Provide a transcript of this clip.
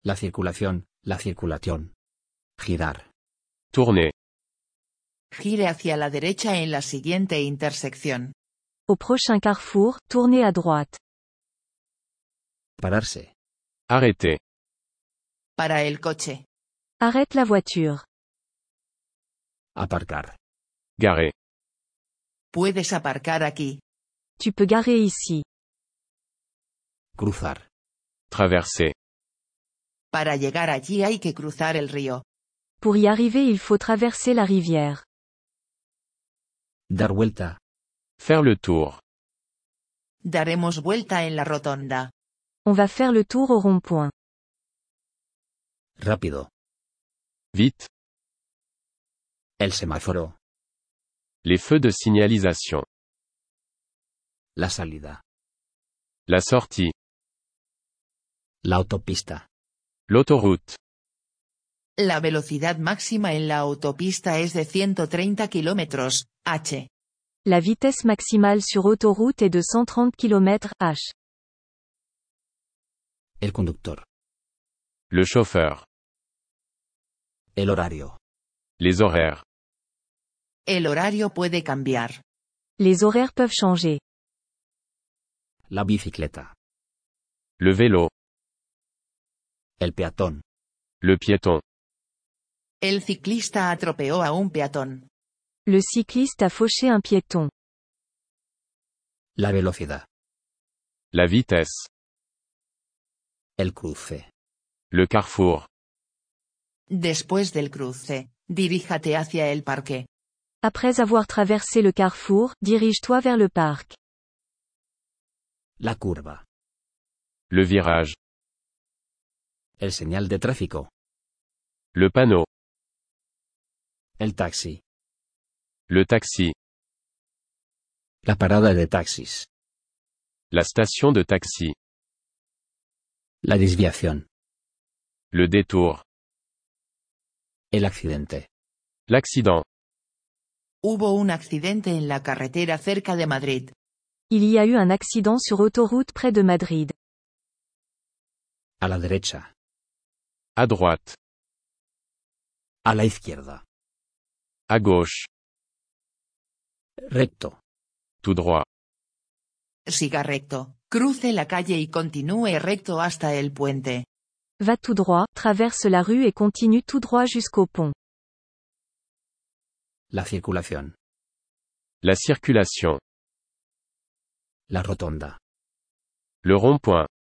La circulación. Girar. Tourner. Gire hacia la derecha en la siguiente intersección. Au prochain carrefour, tournez à droite. Pararse. Arrêter. Para el coche. Arrête la voiture. Aparcar. Garer. Puedes aparcar aquí. Tu peux garer ici. Cruzar. Traverser. Para llegar allí hay que cruzar el río. Pour y arriver, il faut traverser la rivière. Dar vuelta. Faire le tour. Daremos vuelta en la rotonda. On va faire le tour au rond-point. Rápido. Vite. El semáforo. Les feux de signalisation. La salida. La sortie. La autopista. L'autoroute. La velocidad máxima en la autopista es de 130 km/h. La vitesse maximale sur autoroute est de 130 km/h. El conductor. Le chauffeur. El horario. Les horaires. El horario puede cambiar. Les horaires peuvent changer. La bicicleta. Le vélo. El peatón. Le piéton. El ciclista atropelló a un peatón. Le cycliste a fauché un piéton. La velocidad. La vitesse. El cruce. Le carrefour. Después del cruce, diríjate hacia el parque. Après avoir traversé le carrefour, dirige-toi vers le parc. La curva. Le virage. El señal de tráfico. Le panneau. El taxi. Le taxi. La parada de taxis. La station de taxi. La desviación. Le détour. El accidente. L'accident. Hubo un accidente en la carretera cerca de Madrid. Il y a eu un accident sur autoroute près de Madrid. A la derecha. À droite. A la izquierda. À gauche. Recto. Tout droit. Siga recto, cruce la calle y continúe recto hasta el puente. Va tout droit, traverse la rue et continue tout droit jusqu'au pont. La circulación. La circulation. La rotonda. Le rond-point.